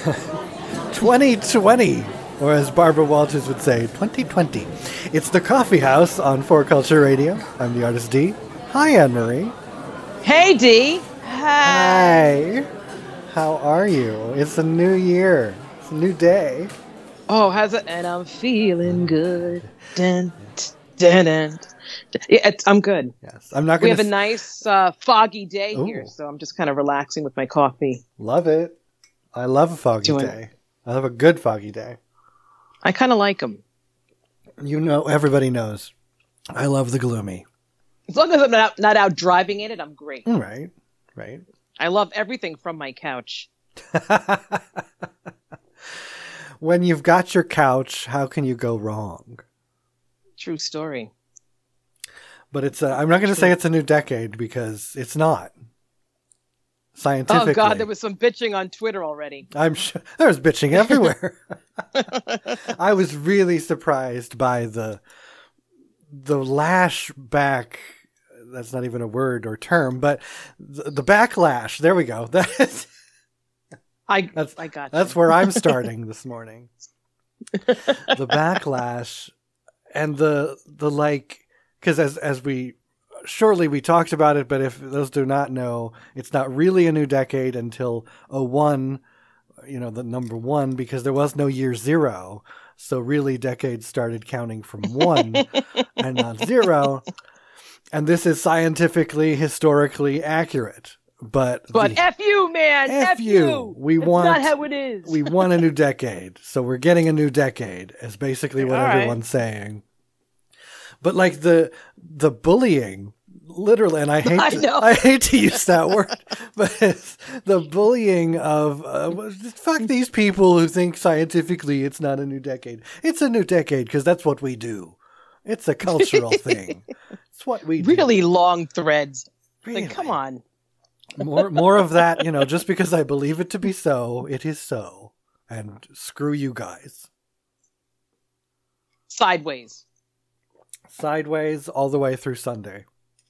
2020, or as Barbara Walters would say, 2020. It's the Coffee House on 4Culture Radio. I'm the artist D. Hi, Anne-Marie. Hey, D. Hi. How are you? It's a new year. It's a new day. Oh, how's it? And I'm feeling good. Dun, dun, dun. Yeah, I'm good. Yes, I'm not going to. We have a nice foggy day here, so I'm just kind of relaxing with my coffee. Love it. I love a foggy day. I love a good foggy day. I kind of like them. You know, everybody knows. I love the gloomy. As long as I'm not out driving in it, I'm great. Right. I love everything from my couch. When you've got your couch, how can you go wrong? True story. But it's I'm not going to say it's a new decade because it's not. Scientifically. Oh, God, there was some bitching on Twitter already. I'm sure there's bitching everywhere. I was really surprised by the lash back. That's not even a word or term, but the backlash. There we go. I got you. That's where I'm starting this morning. The backlash and the like, because as we talked about it, but if those do not know, it's not really a new decade until 01, the number 1, because there was no year 0. So really decades started counting from 1 and not 0. And this is scientifically, historically accurate. But F you, man. F you. That's not how it is. We want a new decade. So we're getting a new decade is basically what everyone's saying. But like the bullying, literally, and I hate to use that word, but it's the bullying of fuck these people who think scientifically it's not a new decade. It's a new decade because that's what we do. It's a cultural thing. It's what we do. Really long threads. Really? Like, come on. More of that, just because I believe it to be so, it is so. And screw you guys. Sideways all the way through Sunday.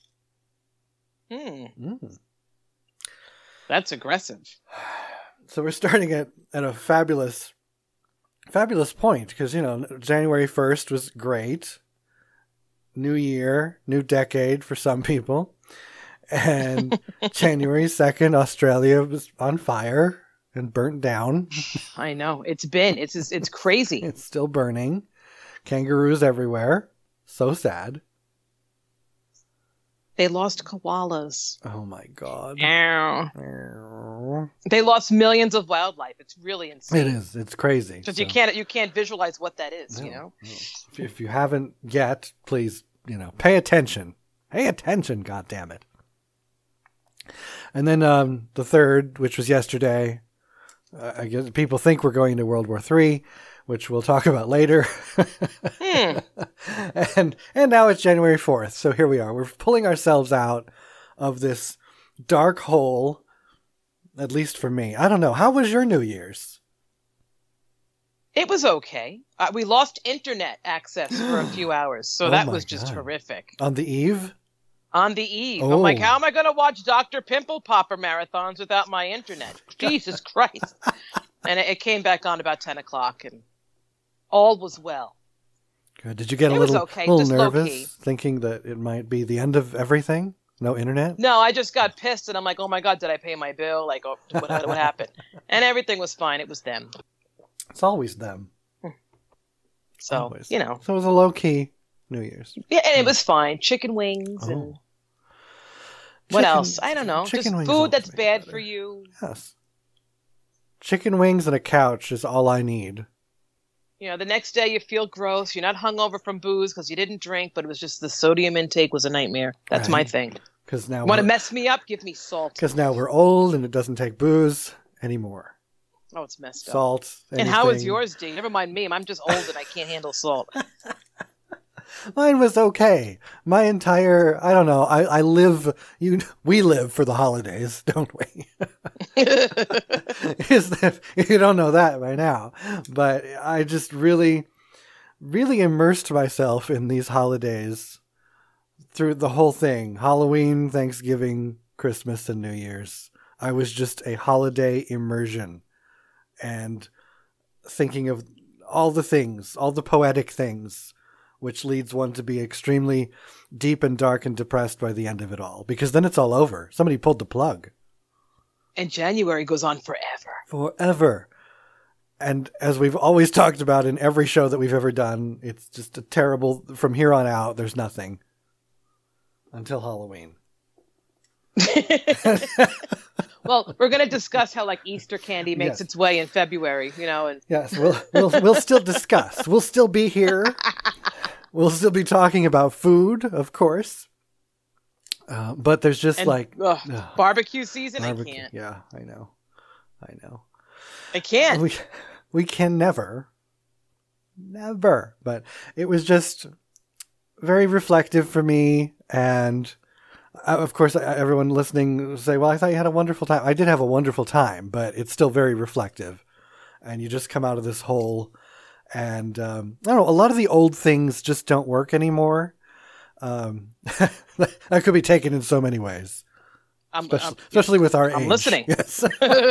That's aggressive. So we're starting at a fabulous point because, January 1st was great. New year, new decade for some people. And January 2nd, Australia was on fire and burnt down. I know. It's crazy. It's still burning. Kangaroos everywhere. So sad. They lost koalas. Oh my God. They lost millions of wildlife. It's really insane. It is. It's crazy. Because you can't visualize what that is, No. If you haven't yet, please, pay attention. Pay attention, goddammit. And then the 3rd, which was yesterday, I guess people think we're going to World War III, which we'll talk about later. And now it's January 4th. So here we are. We're pulling ourselves out of this dark hole, at least for me. I don't know. How was your New Year's? It was okay. We lost internet access for a few hours. So that was just horrific. On the eve? On the eve. I'm like, how am I going to watch Dr. Pimple Popper marathons without my internet? Jesus Christ. And it came back on about 10 o'clock and all was well. Good. Did you get a little nervous thinking that it might be the end of everything? No internet? No, I just got pissed and I'm like, oh my God, did I pay my bill? Like, what happened? And everything was fine. It was them. It's always them. So, always. So it was a low-key New Year's. Yeah, and it was fine. Chicken wings and what else? I don't know. Just food that's bad for you. Yes. Chicken wings and a couch is all I need. The next day you feel gross. You're not hungover from booze because you didn't drink, but it was just the sodium intake was a nightmare. That's my thing. Because now want to mess me up? Give me salt. Because now we're old and it doesn't take booze anymore. Oh, it's messed up. Salt. And how is yours, D? Never mind me. I'm just old and I can't handle salt. Mine was okay. My entire, I don't know, we live for the holidays, don't we? You don't know that by now. But I just really, really immersed myself in these holidays through the whole thing. Halloween, Thanksgiving, Christmas, and New Year's. I was just a holiday immersion. and thinking of all the things, all the poetic things, which leads one to be extremely deep and dark and depressed by the end of it all, because then it's all over. Somebody pulled the plug. And January goes on forever. Forever. And as we've always talked about in every show that we've ever done, it's just a terrible, from here on out, there's nothing until Halloween. Well, we're going to discuss how like Easter candy makes its way in February, you know. And yes, we'll still discuss. We'll still be here. We'll still be talking about food, of course. But there's just barbecue season. Barbecue. I can't. Yeah, I know. I can't. We can never. But it was just very reflective for me, and of course, everyone listening will say, well, I thought you had a wonderful time. I did have a wonderful time, but it's still very reflective. And you just come out of this hole. And I don't know, a lot of the old things just don't work anymore. That could be taken in so many ways. Especially with our age. I'm listening. Yes.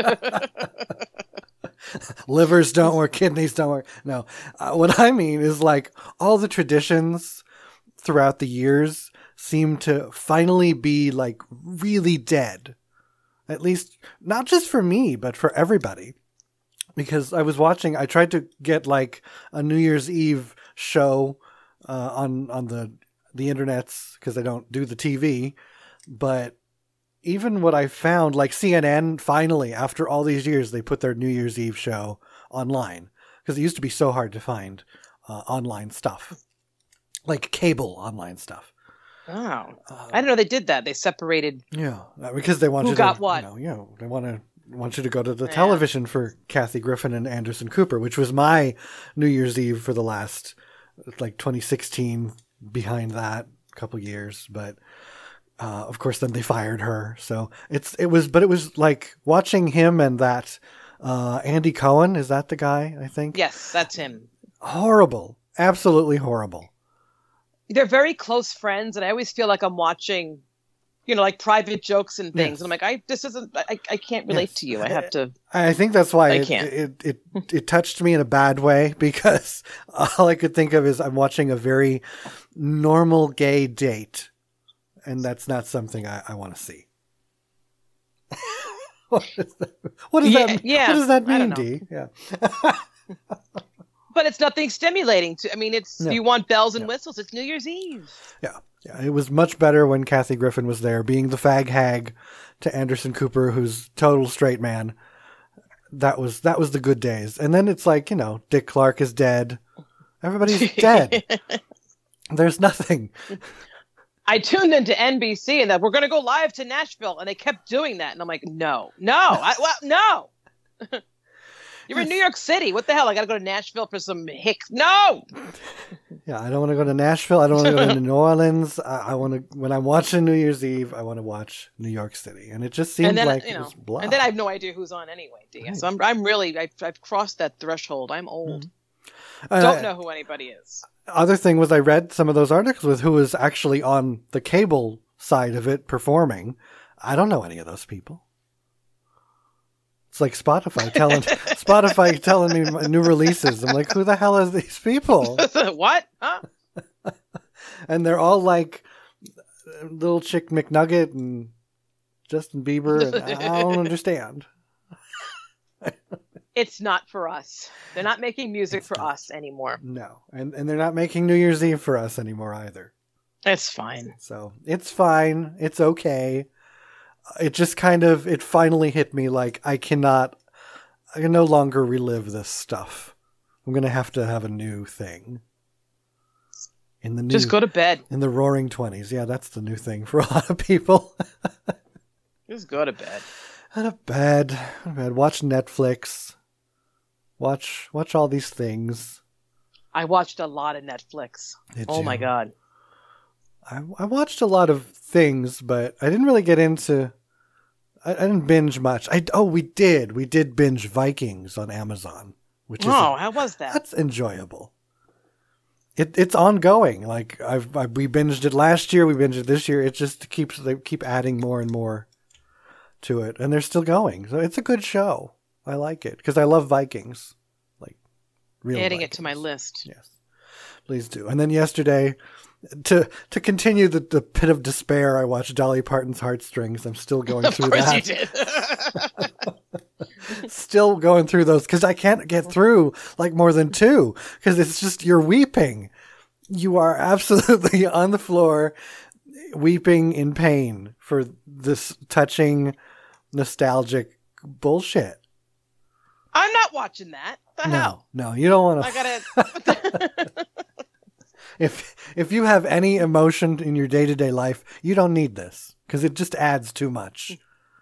Livers don't work, kidneys don't work. No. What I mean is like all the traditions throughout the years seem to finally be like really dead. At least not just for me, but for everybody. Because I tried to get like a New Year's Eve show on the internets, because I don't do the TV. But even what I found, like CNN, finally, after all these years, they put their New Year's Eve show online. Because it used to be so hard to find online stuff. Like cable online stuff. Oh, I didn't know they did that. They separated. Yeah, because they want who you got to, what. They want you to go to the television for Kathy Griffin and Anderson Cooper, which was my New Year's Eve for the last, like 2016, behind that a couple years. But of course, then they fired her. So it was like watching him and that Andy Cohen. Is that the guy? I think. Yes, that's him. Horrible, absolutely horrible. They're very close friends, and I always feel like I'm watching, like private jokes and things. Yes. And I'm like, I can't relate to you. I have to. I think that's why it touched me in a bad way, because all I could think of is I'm watching a very normal gay date, and that's not something I want to see. What does that mean, Dee? Yeah. But it's nothing stimulating. You want bells and whistles. It's New Year's Eve. Yeah. It was much better when Kathy Griffin was there, being the fag hag to Anderson Cooper, who's total straight man. That was the good days. And then it's like, Dick Clark is dead. Everybody's dead. There's nothing. I tuned into NBC and that we're going to go live to Nashville, and they kept doing that. And I'm like, no. No. You're in New York City. What the hell? I got to go to Nashville for some hicks. No. Yeah, I don't want to go to Nashville. I don't want to go to New Orleans. I want to. When I'm watching New Year's Eve, I want to watch New York City, and it just seems like it was blah. And then I have no idea who's on anyway. Right. So I'm really I've crossed that threshold. I'm old. Don't know who anybody is. Other thing was, I read some of those articles with who was actually on the cable side of it performing. I don't know any of those people. It's like Spotify telling me new releases. I'm like, who the hell is these people? What? Huh? And they're all like Little Chick McNugget and Justin Bieber. And I don't understand. It's not for us. They're not making music for us anymore. No. And they're not making New Year's Eve for us anymore either. It's fine. So it's fine. It's okay. It just it finally hit me like I can no longer relive this stuff. I'm going to have a new thing. Just go to bed. In the roaring 20s. Yeah, that's the new thing for a lot of people. Just go to bed. Go to bed. Watch Netflix. Watch all these things. I watched a lot of Netflix. Oh my God. I watched a lot of things, but I didn't really get into. I didn't binge much. We did binge Vikings on Amazon, which how was that? That's enjoyable. It's ongoing. Like we binged it last year, we binged it this year. It just they keep adding more and more to it, and they're still going. So it's a good show. I like it because I love Vikings. Like real Adding Vikings. it to my list. Yes, please do. And then yesterday, to continue the pit of despair, I watched Dolly Parton's Heartstrings. I'm still going through that. Of course you did. Still going through those because I can't get through like more than 2 because it's just you're weeping. You are absolutely on the floor weeping in pain for this touching, nostalgic bullshit. I'm not watching that. What the hell? No, you don't want to. I gotta. If you have any emotion in your day-to-day life, you don't need this because it just adds too much.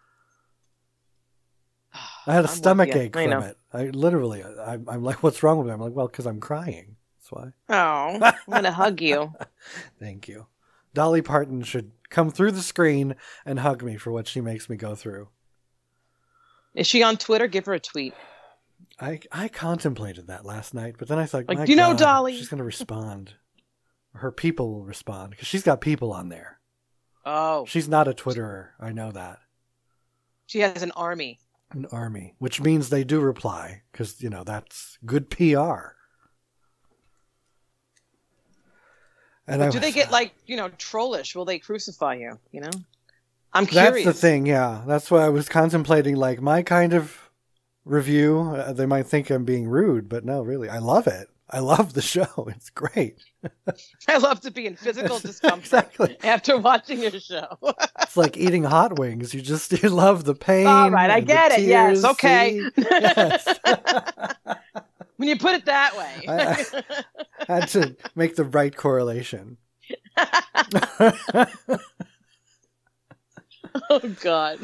I had a stomach ache from it. I literally, I'm like, what's wrong with me? I'm like, well, because I'm crying. That's why. Oh, I'm gonna hug you. Thank you. Dolly Parton should come through the screen and hug me for what she makes me go through. Is she on Twitter? Give her a tweet. I contemplated that last night, but then I thought, like, my do you know, God, Dolly? she's going to respond. Her people will respond because she's got people on there. Oh. She's not a Twitterer. I know that. She has an army. An army, which means they do reply because, that's good PR. And do they get trollish? Will they crucify you? I'm curious. That's the thing. Yeah. That's why I was contemplating like my kind of review. They might think I'm being rude, but no, really. I love it. I love the show. It's great. I love to be in physical discomfort after watching your show. It's like eating hot wings. You love the pain. All right, I get it. Yes, okay. Yes. When you put it that way. I had to make the right correlation. Oh, God.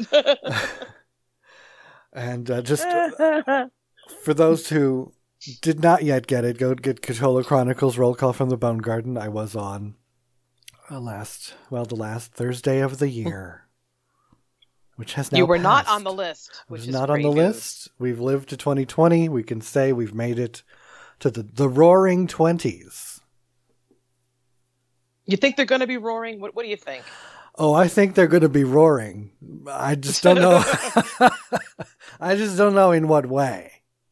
And just for those who did not yet get it, go get Cthulhu Chronicles Roll Call from the Bone Garden. I was on the last Thursday of the year, which has now You were passed. not on the list, which is not on great the news. list. We've lived to 2020. We can say we've made it to the roaring 20s. You think they're going to be roaring? What do you think? Oh, I think they're going to be roaring. I just don't know. I just don't know in what way.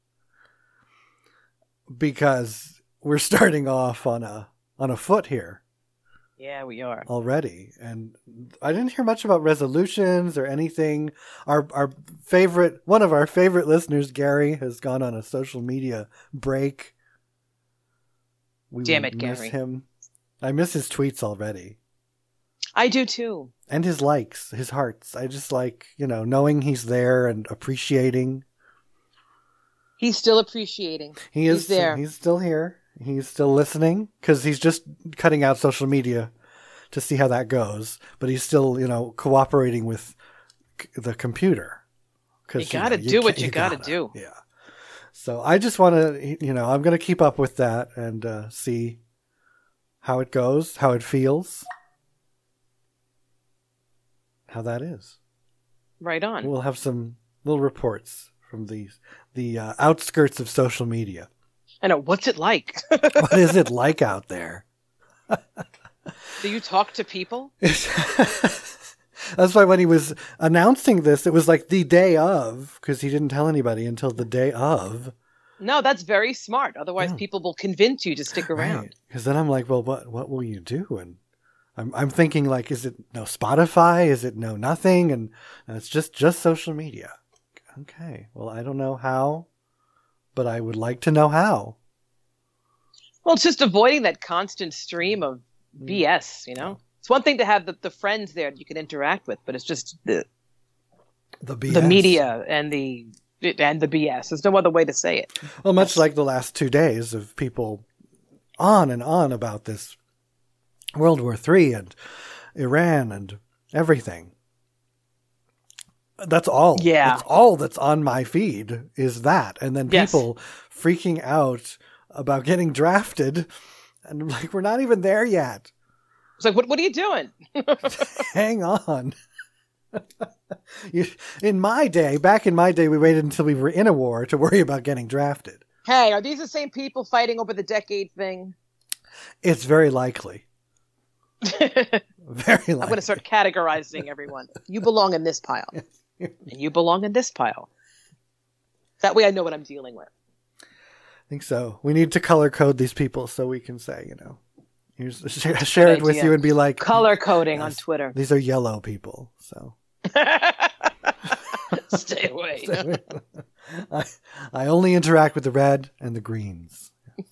Because we're starting off on a foot here. Yeah, we are. Already. And I didn't hear much about resolutions or anything. One of our favorite listeners, Gary, has gone on a social media break. Damn it, miss Gary. him. I miss his tweets already. I do too. And his likes, his hearts. I just like, knowing he's there and appreciating. He's still appreciating. He's there. He's still here. He's still listening because he's just cutting out social media to see how that goes. But he's still, cooperating with the computer. You got to do what you got to do. Yeah. So I just want to, I'm going to keep up with that and see how it goes, how it feels, how that is. Right on. We'll have some little reports from the outskirts of social media. I know. What's it like? What is it like out there? Do you talk to people? That's why when he was announcing this, it was like the day of, because he didn't tell anybody until the day of. No, that's very smart. Otherwise, people will convince you to stick around. Because then I'm like, well, what will you do? And I'm thinking like, is it no Spotify? Is it no nothing? And it's just social media. Okay. Well, I don't know how, but I would like to know how. Well, it's just avoiding that constant stream of BS, It's one thing to have the friends there that you can interact with, but it's just the BS. The media and the BS. There's no other way to say it. Well, much like the last 2 days of people on and on about this World War III and Iran and everything. That's all. Yeah. That's all that's on my feed is that. And then people freaking out about getting drafted. And I'm like, we're not even there yet. It's like, what are you doing? Hang on. Back in my day, we waited until we were in a war to worry about getting drafted. Hey, are these the same people fighting over the decade thing? It's very likely. Very likely. I'm going to start categorizing everyone. You belong in this pile. And you belong in this pile. That way I know what I'm dealing with. I think so. We need to color code these people so we can say, here's share it with you and be like, color coding on Twitter. These are yellow people. So stay away. I only interact with the red and the greens.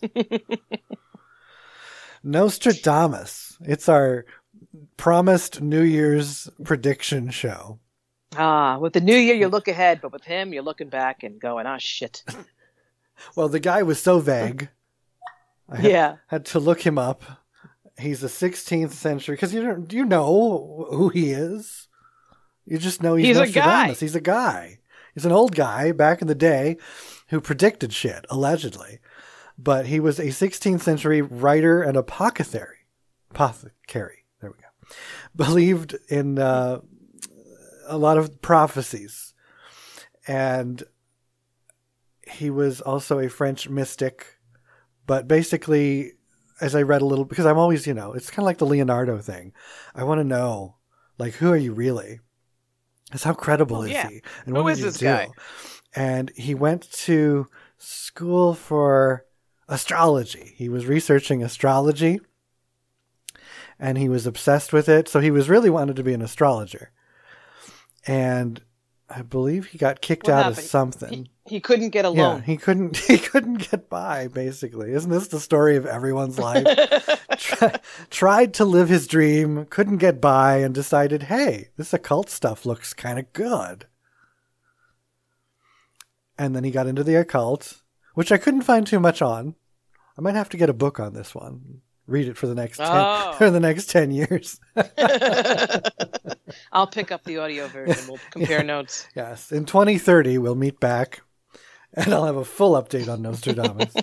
Nostradamus. It's our promised New Year's prediction show. With the new year, you look ahead, but with him, you're looking back and going, shit. Well, the guy was so vague. I had to look him up. He's a 16th century, because you know who he is. You just know he's Nostradamus. He's a guy. He's an old guy back in the day who predicted shit, allegedly. But he was a 16th century writer and apothecary. There we go. Believed in a lot of prophecies. And he was also a French mystic. But basically, as I read a little, because I'm always, it's kind of like the Leonardo thing. I want to know, who are you really? It's how credible is he? And who is this guy? And he went to school for astrology. He was researching astrology. And he was obsessed with it. So he was really wanted to be an astrologer. And I believe he got kicked out of something. He couldn't get a loan. Yeah, he couldn't get by, basically. Isn't this the story of everyone's life? Tried to live his dream, couldn't get by, and decided, hey, this occult stuff looks kind of good. And then he got into the occult, which I couldn't find too much on. I might have to get a book on this one. Read it for the next 10 years. I'll pick up the audio version. We'll compare notes. Yes. In 2030, we'll meet back, and I'll have a full update on Nostradamus.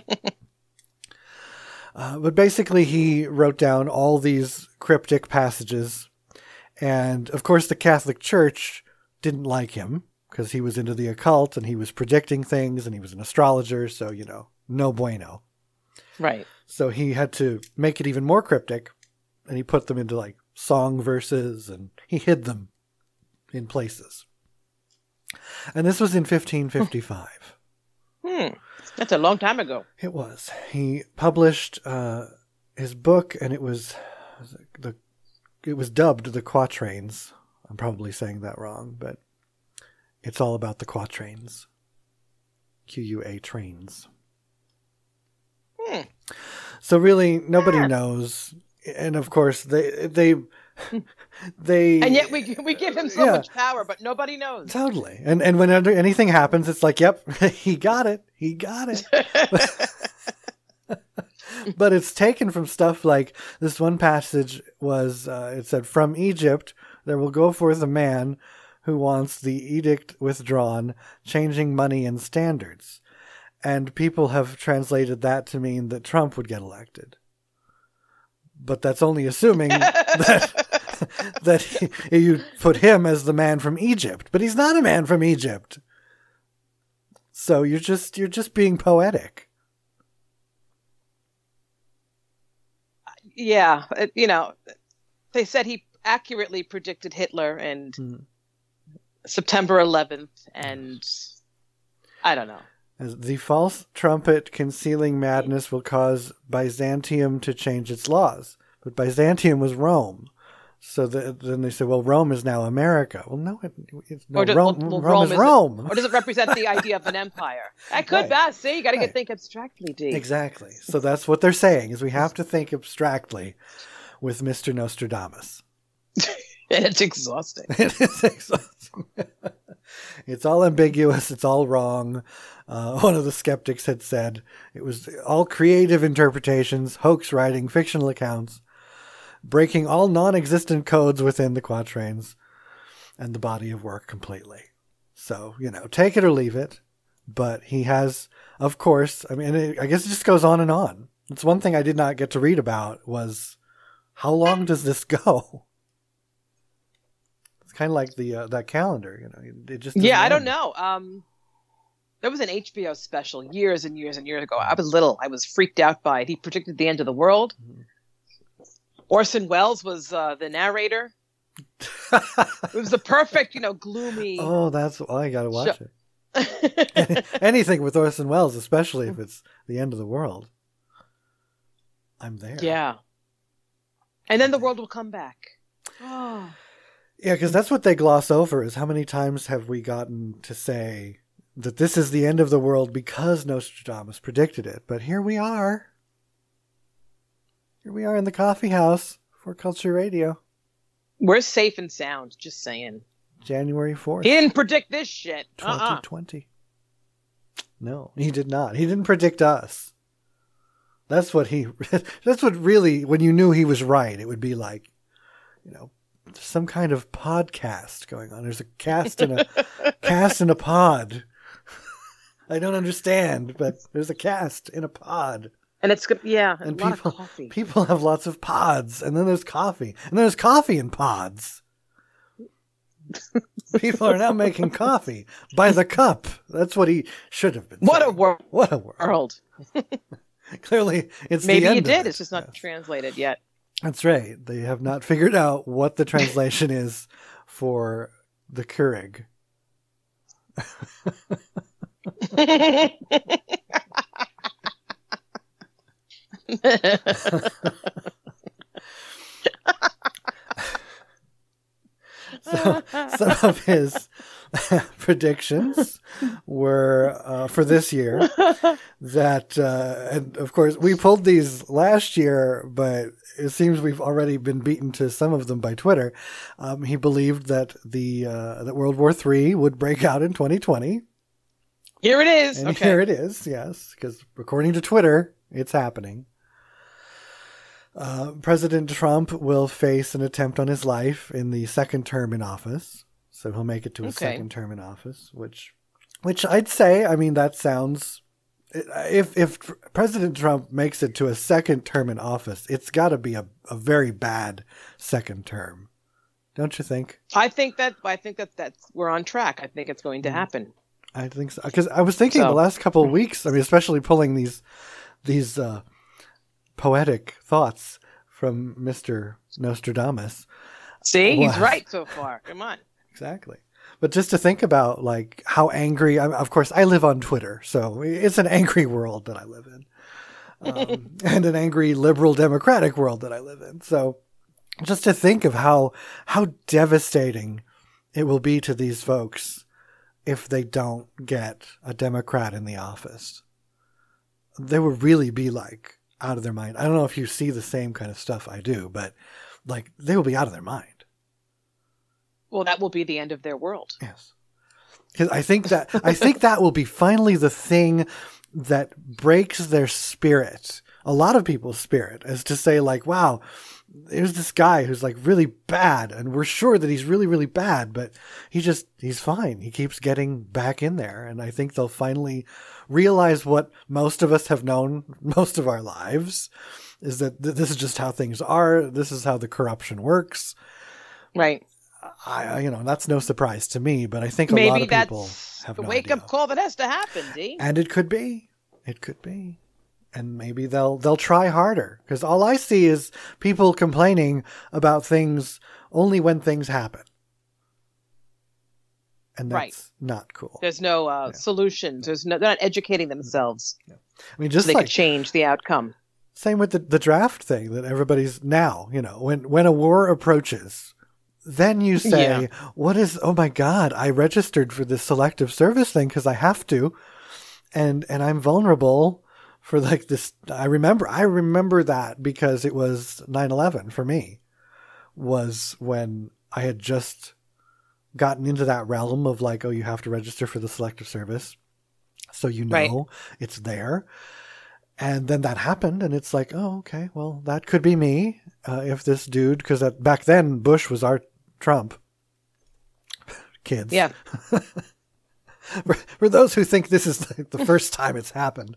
But basically, he wrote down all these cryptic passages. And, of course, the Catholic Church didn't like him because he was into the occult and he was predicting things and he was an astrologer. So, no bueno. Right. So he had to make it even more cryptic, and he put them into song verses, and he hid them in places. And this was in 1555. That's a long time ago. It was. He published his book, and it was dubbed the Quatrains. I'm probably saying that wrong, but it's all about the quatrains. QUA trains. So really, nobody knows, and of course they and yet we give him so much power, but nobody knows. Totally, and when anything happens, it's like, yep, he got it. But it's taken from stuff like this one passage was. It said, "From Egypt there will go forth a man who wants the edict withdrawn, changing money and standards." And people have translated that to mean that Trump would get elected. But that's only assuming that you put him as the man from Egypt. But he's not a man from Egypt. So you're just being poetic. Yeah, they said he accurately predicted Hitler and September 11th, and I don't know. As the false trumpet concealing madness will cause Byzantium to change its laws. But Byzantium was Rome. So then they say, well, Rome is now America. Well, no, Rome is Rome. Or does it represent the idea of an empire? That could be. See, you got to think abstractly, D. Exactly. So that's what they're saying, is we have to think abstractly with Mr. Nostradamus. And it's exhausting. It is exhausting. It's all ambiguous. It's all wrong. One of the skeptics had said it was all creative interpretations, hoax writing, fictional accounts, breaking all non-existent codes within the quatrains and the body of work completely. So, take it or leave it. But he has, of course, I guess it just goes on and on. It's one thing I did not get to read about was how long does this go? It's kind of like that calendar, It just I don't know. There was an HBO special years and years and years ago. I was little. I was freaked out by it. He predicted the end of the world. Mm-hmm. Orson Welles was the narrator. It was the perfect, gloomy. Oh, I got to watch it. Anything with Orson Welles, especially if it's the end of the world. I'm there. Yeah. And then the world will come back. Oh. Yeah, because that's what they gloss over, is how many times have we gotten to say that this is the end of the world because Nostradamus predicted it. But here we are. Here we are in the coffee house for Culture Radio. We're safe and sound, just saying. January 4th. He didn't predict this shit. 2020. No, he did not. He didn't predict us. That's what really, when you knew he was right, it would be like, some kind of podcast going on. There's a cast in a pod. I don't understand, but there's a cast in a pod. And it's good. Yeah. And a lot of coffee. People have lots of pods, and then there's coffee, and there's coffee in pods. People are now making coffee by the cup. That's what he should have been saying. What a world. What a world. Maybe Clearly, it's the end of it. Maybe he did. It's just not translated yet. That's right. They have not figured out what the translation is for the Keurig. So, some of his predictions were for this year that, and of course, we pulled these last year, but it seems we've already been beaten to some of them by Twitter. He believed that that World War III would break out in 2020. Here it is. And okay. Here it is, yes, because according to Twitter, it's happening. President Trump will face an attempt on his life in the second term in office. So he'll make it to his second term in office, which I'd say, I mean, that sounds, if President Trump makes it to a second term in office, it's got to be a very bad second term. Don't you think? I think that that's, we're on track. I think it's going to happen. I think so. Because I was thinking the last couple of weeks, I mean, especially pulling these poetic thoughts from Mr. Nostradamus. See, he's right so far. Come on. Exactly. But just to think about like how angry, of course, I live on Twitter, so it's an angry world that I live in. And an angry liberal democratic world that I live in. So just to think of how devastating it will be to these folks if they don't get a Democrat in the office. They will really be like out of their mind. I don't know if you see the same kind of stuff I do, but like they will be out of their mind. Well, that will be the end of their world. Yes. Because I think that will be finally the thing that breaks their spirit. A lot of people's spirit is to say like, wow, there's this guy who's like really bad and we're sure that he's really, really bad, but he's fine. He keeps getting back in there. And I think they'll finally realize what most of us have known most of our lives is that this is just how things are. This is how the corruption works. Right. That's no surprise to me, but I think a lot of people have the no wake-up idea. call that has to happen, D. And it could be. And maybe they'll try harder, because all I see is people complaining about things only when things happen. And that's not cool. There's no solutions. They're not educating themselves. Yeah. I mean, just so they like could change the outcome. Same with the draft thing that everybody's now, when a war approaches, then you say, oh my God, I registered for this selective service thing because I have to. And I'm vulnerable for like this. I remember that because it was 9/11 for me, was when I had just gotten into that realm of like, oh, you have to register for the selective service. So, it's there. And then that happened and it's like, oh, okay, well, that could be me. If this dude, because back then Bush was our Trump. Kids. Yeah. For those who think this is the first time it's happened,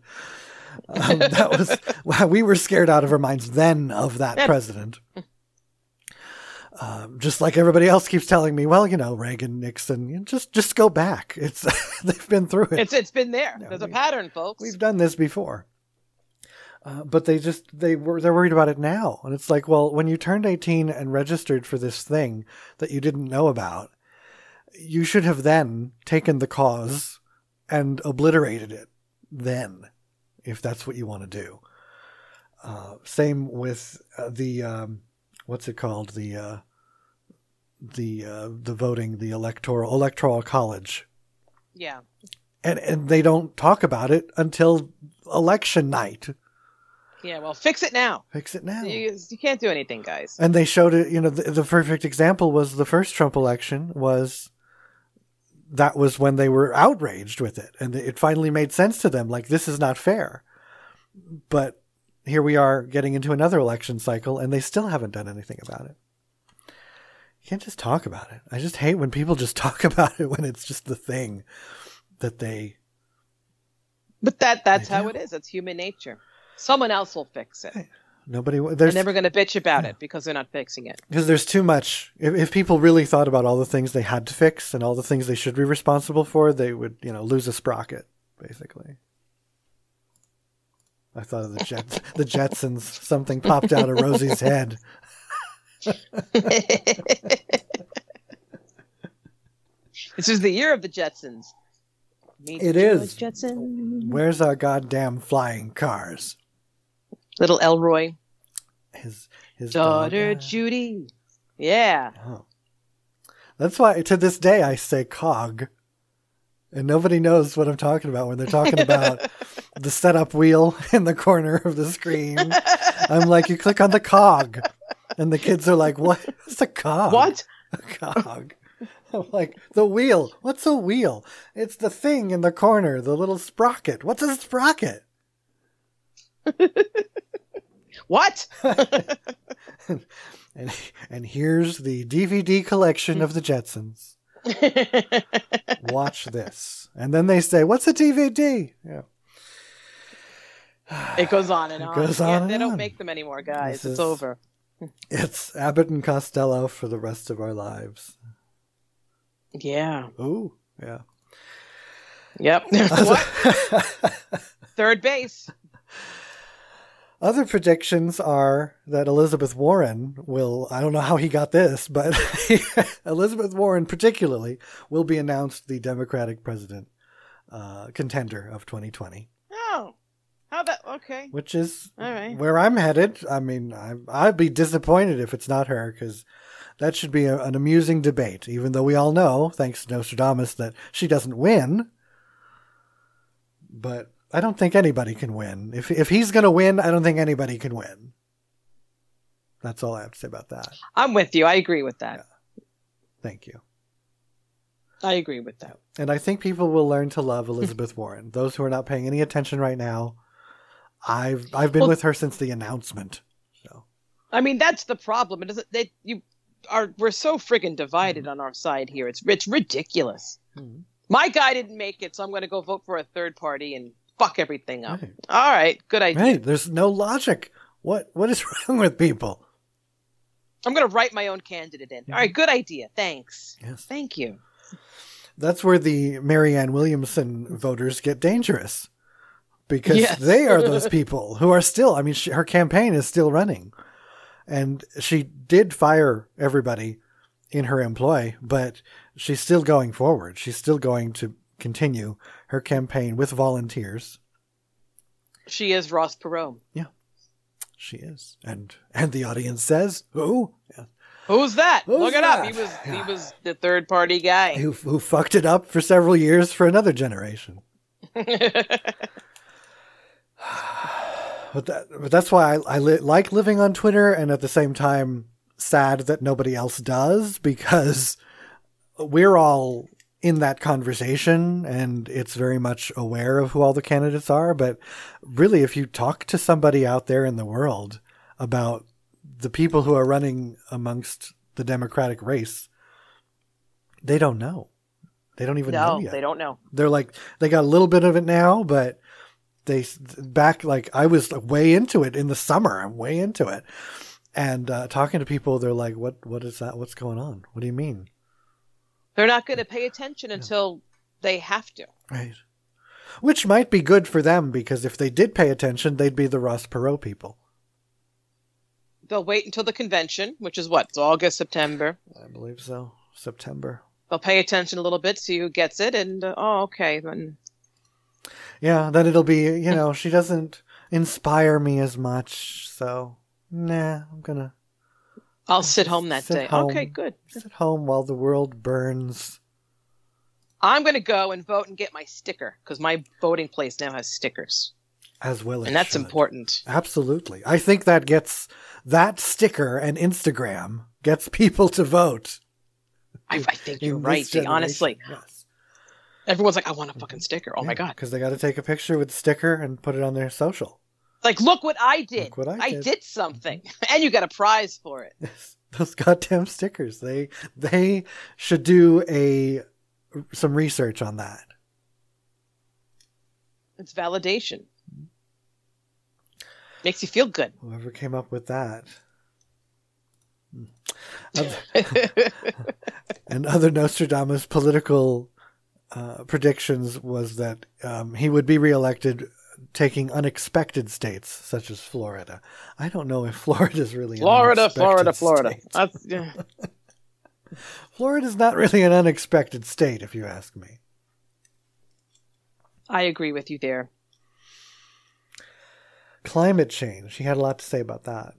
we were scared out of our minds then of that president. Just like everybody else keeps telling me, well, Reagan, Nixon, just go back. They've been through it. It's been there. There's a pattern, folks. We've done this before. But they're worried about it now. And it's like, well, when you turned 18 and registered for this thing that you didn't know about, you should have then taken the cause and obliterated it then, if that's what you want to do. Same with the what's it called, the voting, the electoral college. Yeah. And they don't talk about it until election night. Yeah, well, fix it now. Fix it now. You can't do anything, guys. And they showed it, the perfect example was the first Trump election that was when they were outraged with it. And it finally made sense to them, like, this is not fair. But here we are getting into another election cycle, and they still haven't done anything about it. You can't just talk about it. I just hate when people just talk about it when it's just the thing that they... But that's how it is. That's human nature. Someone else will fix it. They're never going to bitch about it because they're not fixing it. Because there's too much. If people really thought about all the things they had to fix and all the things they should be responsible for, they would, lose a sprocket, basically. I thought of the Jetsons. Something popped out of Rosie's head. This is the year of the Jetsons. It is. Jetson. Where's our goddamn flying cars? Little Elroy. His daughter Judy. Yeah. Oh. That's why to this day I say cog. And nobody knows what I'm talking about when they're talking about the setup wheel in the corner of the screen. I'm like, you click on the cog. And the kids are like, what? What's a cog? What? A cog. I'm like, the wheel. What's a wheel? It's the thing in the corner, the little sprocket. What's a sprocket? What? and here's the DVD collection of the Jetsons. Watch this. And then they say, what's a DVD? Yeah. It goes on and on. It goes on. They don't make them anymore, guys. It's over. It's Abbott and Costello for the rest of our lives. Yeah. Ooh, yeah. Yep. Third base. Other predictions are that Elizabeth Warren will, I don't know how he got this, but Elizabeth Warren particularly will be announced the Democratic president contender of 2020. Oh, how that? Okay. Which is all right. Where I'm headed. I mean, I'd be disappointed if it's not her, because that should be an amusing debate, even though we all know, thanks to Nostradamus, that she doesn't win. But I don't think anybody can win. If he's going to win, I don't think anybody can win. That's all I have to say about that. I'm with you. I agree with that. Yeah. Thank you. I agree with that. And I think people will learn to love Elizabeth Warren. Those who are not paying any attention right now, I've been with her since the announcement. So, I mean, that's the problem. It doesn't. We're so friggin' divided on our side here. It's ridiculous. Mm-hmm. My guy didn't make it, so I'm going to go vote for a third party and fuck everything up. Right. All right, good idea. Right, there's no logic. What is wrong with people? I'm going to write my own candidate in. All right, good idea. Thanks. Yes. Thank you. That's where the Marianne Williamson voters get dangerous. Because they are those people who are still, I mean, her campaign is still running. And she did fire everybody in her employ, but she's still going forward. She's still going to continue her campaign with volunteers. She is Ross Perot. Yeah, she is. And the audience says, who? Yeah. Who's that? Look it up. He was the third party guy. Who fucked it up for several years for another generation. But that's why I like living on Twitter, and at the same time sad that nobody else does, because we're all in that conversation and it's very much aware of who all the candidates are. But really, if you talk to somebody out there in the world about the people who are running amongst the Democratic race, they don't know. They don't even know yet. No, they don't know. They're like, they got a little bit of it now, but I was way into it in the summer. I'm way into it. And talking to people, they're like, what is that? What's going on? What do you mean? They're not going to pay attention until they have to. Right. Which might be good for them, because if they did pay attention, they'd be the Ross Perot people. They'll wait until the convention, which is what? It's August, September. I believe so. September. They'll pay attention a little bit, see who gets it, and okay, then Yeah, then it'll be, she doesn't inspire me as much, so nah, I'll sit home that day. home. Okay, good. Sit home while the world burns. I'm going to go and vote and get my sticker because my voting place now has stickers. As well as And that's should. important. Absolutely. I think that sticker and Instagram gets people to vote. I think you're right, Dee, honestly. Yes. Everyone's like, I want a fucking sticker. Oh, my God. Because they got to take a picture with the sticker and put it on their social. Like, look what I did. Look what I did. did something. And you got a prize for it. Yes. Those goddamn stickers. They should do some research on that. It's validation. Makes you feel good. Whoever came up with that. And other Nostradamus political predictions was that he would be reelected taking unexpected states such as Florida. I don't know if Florida is really Florida. Yeah. Florida's not really an unexpected state, if you ask me. I agree with you there. Climate change. He had a lot to say about that.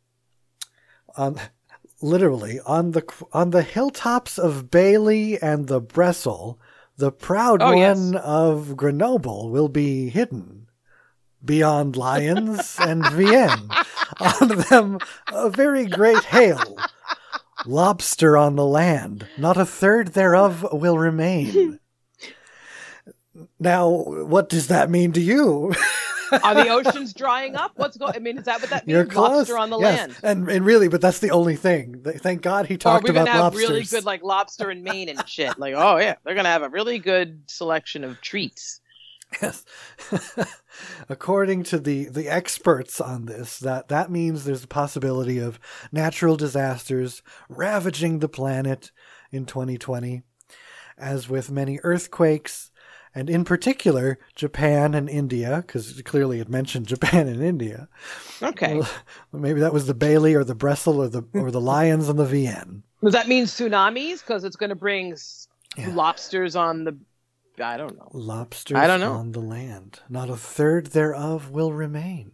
Literally, on the hilltops of Bailey and the Bressel, the proud one of Grenoble will be hidden. Beyond Lyons and Vienne, on them a very great hail. Lobster on the land, not a third thereof will remain. Now, what does that mean to you? Are the oceans drying up? Is that what that means? You're close. Lobster on the land. And really, but that's the only thing. Thank God he talked about lobsters. Are we going to have really good, like, lobster in Maine and shit? Like, oh, yeah, they're going to have a really good selection of treats. Yes. According to the experts on this, that means there's a possibility of natural disasters ravaging the planet in 2020, as with many earthquakes, and in particular, Japan and India, because clearly it mentioned Japan and India. Okay. Well, maybe that was the Bailey or the Bressel or the Lions and the Vienne. Does that mean tsunamis? Because it's going to bring lobsters on the... I don't know. Lobsters on the land. Not a third thereof will remain.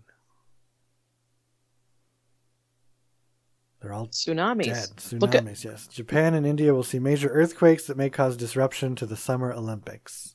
They're all tsunamis. Dead. Tsunamis, yes. Japan and India will see major earthquakes that may cause disruption to the Summer Olympics.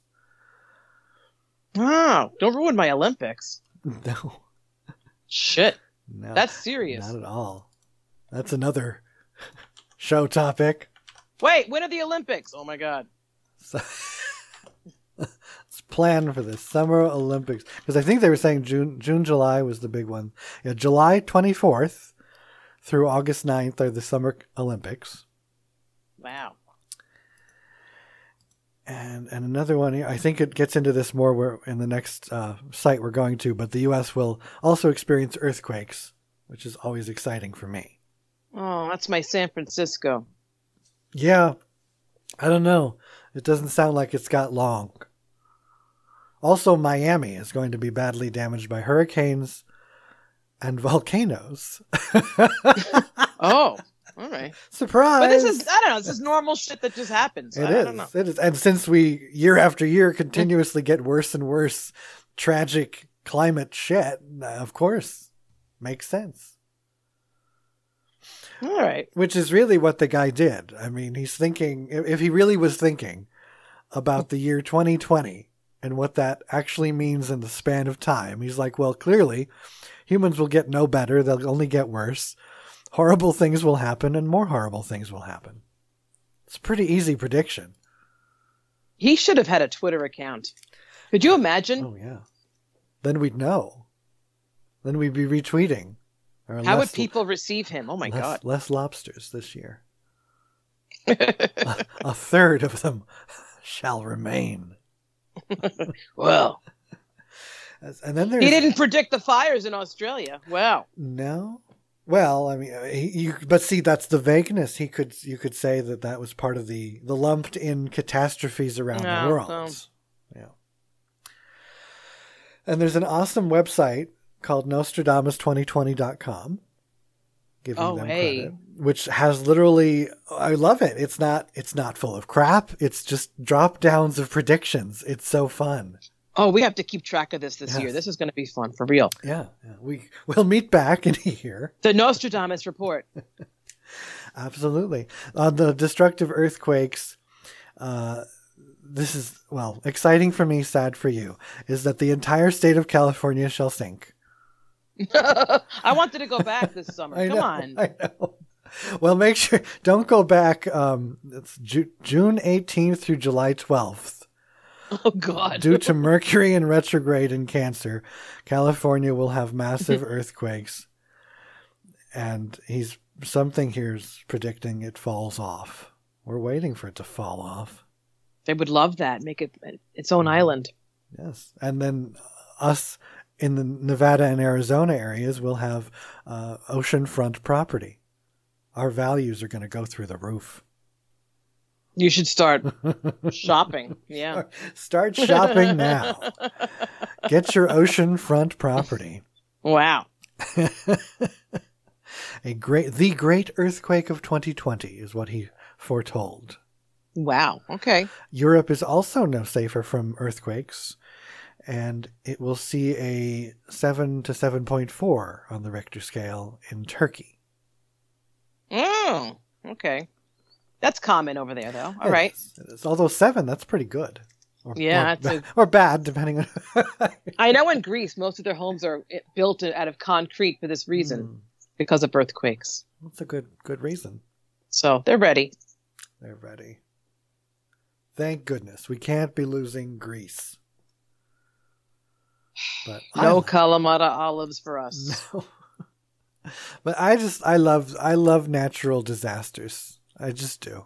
Oh, don't ruin my Olympics. No. Shit. No. That's serious. Not at all. That's another show topic. Wait, when are the Olympics? Oh my God. So, let's plan for the Summer Olympics. Because I think they were saying June, July was the big one. Yeah, July 24th through August 9th are the Summer Olympics. Wow. And another one, I think it gets into this more in the next site we're going to, but the U.S. will also experience earthquakes, which is always exciting for me. Oh, that's my San Francisco. Yeah. I don't know. It doesn't sound like it's got long. Also, Miami is going to be badly damaged by hurricanes and volcanoes. Oh, all right. Surprise! But this is, I don't know, this is normal shit that just happens. I don't know. It is. And since we, year after year, continuously get worse and worse tragic climate shit, of course, makes sense. All right. Which is really what the guy did. I mean, he's thinking, if he really was thinking about the year 2020 and what that actually means in the span of time, he's like, well, clearly humans will get no better. They'll only get worse. Horrible things will happen and more horrible things will happen. It's a pretty easy prediction. He should have had a Twitter account. Could you imagine? Oh, yeah. Then we'd know. Then we'd be retweeting. How would people receive him? Oh, my God. Less lobsters this year. a third of them shall remain. Well. And then he didn't predict the fires in Australia. Wow. No. Well, I mean, but see, that's the vagueness. You could say that was part of the lumped in catastrophes around the world. Yeah. And there's an awesome website called Nostradamus2020.com. Giving them credit, which has literally, I love it. It's not full of crap. It's just drop downs of predictions. It's so fun. Oh, we have to keep track of this Yes. year. This is going to be fun, for real. Yeah. We'll meet back in a year. The Nostradamus report. Absolutely. On the destructive earthquakes, this is, well, exciting for me, sad for you, is that the entire state of California shall sink. I wanted to go back this summer. Come on. I know. Well, make sure, don't go back. It's June 18th through July 12th. Oh, God. Due to Mercury in retrograde in Cancer, California will have massive earthquakes. And something here's predicting it falls off. We're waiting for it to fall off. They would love that. Make it its own island. Yes. And then us in the Nevada and Arizona areas will have oceanfront property. Our values are going to go through the roof. You should start shopping. Yeah. Start shopping now. Get your oceanfront property. Wow. The great earthquake of 2020 is what he foretold. Wow. Okay. Europe is also no safer from earthquakes, and it will see a 7 to 7.4 on the Richter scale in Turkey. Oh, okay. That's common over there, though. All right. It is. Although 7, that's pretty good. Or bad, depending on... I know in Greece, most of their homes are built out of concrete for this reason, because of earthquakes. That's a good reason. So they're ready. They're ready. Thank goodness. We can't be losing Greece. But no Kalamata olives for us. No. But I love natural disasters. I just do.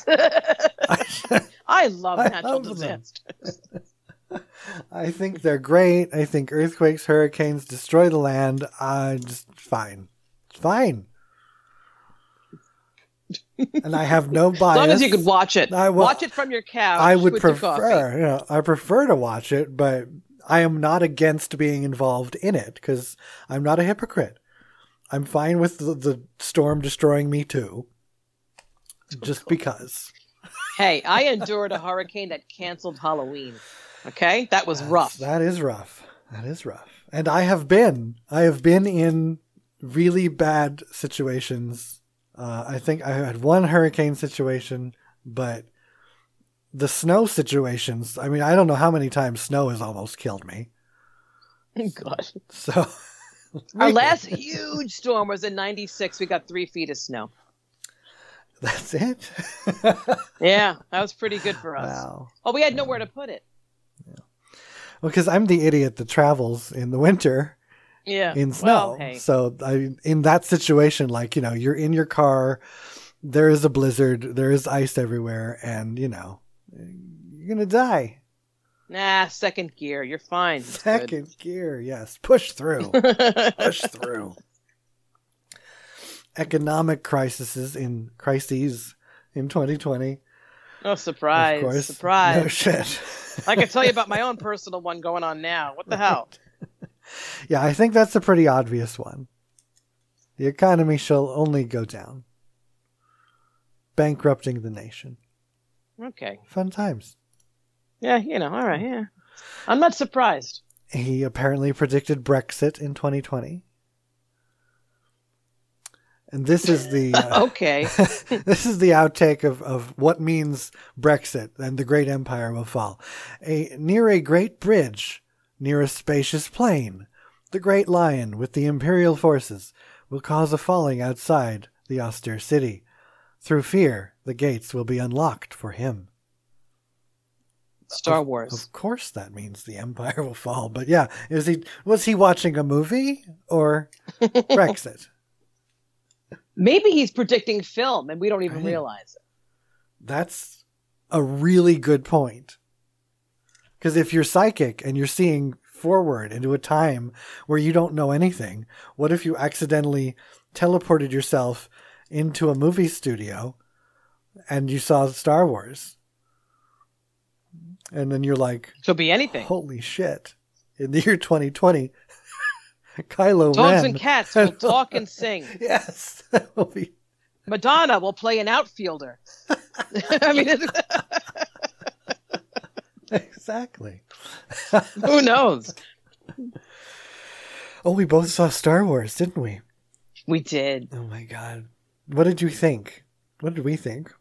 I love natural disasters. I think they're great. I think earthquakes, hurricanes destroy the land. Fine. Fine. And I have no bias. As long as you could watch it. Watch it from your couch. I would with prefer, your coffee. I prefer to watch it, but I am not against being involved in it because I'm not a hypocrite. I'm fine with the storm destroying me too. Just because. Hey, I endured a hurricane that canceled Halloween. Okay? That was rough. That is rough. And I have been in really bad situations. I think I had one hurricane situation, but the snow situations, I mean, I don't know how many times snow has almost killed me. God. So our last huge storm was in 96. We got 3 feet of snow. That's it? Yeah, that was pretty good for us. Wow. Oh, we had nowhere to put it. Yeah. Well, because I'm the idiot that travels in the winter in snow. Well, hey. So in that situation, like, you're in your car, there is a blizzard, there is ice everywhere, and, you're going to die. Nah, second gear. You're fine. Second gear, yes. Push through. Push through. Economic crises in 2020. Oh, surprise. Of course. Surprise. No shit. I can tell you about my own personal one going on now. What the hell? Yeah, I think that's a pretty obvious one. The economy shall only go down. Bankrupting the nation. Okay. Fun times. Yeah, all right, yeah. I'm not surprised. He apparently predicted Brexit in 2020. And this is the okay. This is the outtake of what means Brexit and the great empire will fall. Near a great bridge, near a spacious plain, the great lion with the imperial forces will cause a falling outside the austere city. Through fear, the gates will be unlocked for him. Star Wars. Of course that means the empire will fall. But yeah, was he watching a movie or Brexit? Maybe he's predicting film and we don't even realize it. That's a really good point. Because if you're psychic and you're seeing forward into a time where you don't know anything, what if you accidentally teleported yourself into a movie studio and you saw Star Wars? And then you're like, could be anything. Holy shit. In the year 2020, Kylo Dogs Ren. and cats will talk and sing. Yes. That will be. Madonna will play an outfielder. I mean, Exactly. Who knows? Oh, we both saw Star Wars, didn't we? We did. Oh my God. What did you think? What did we think?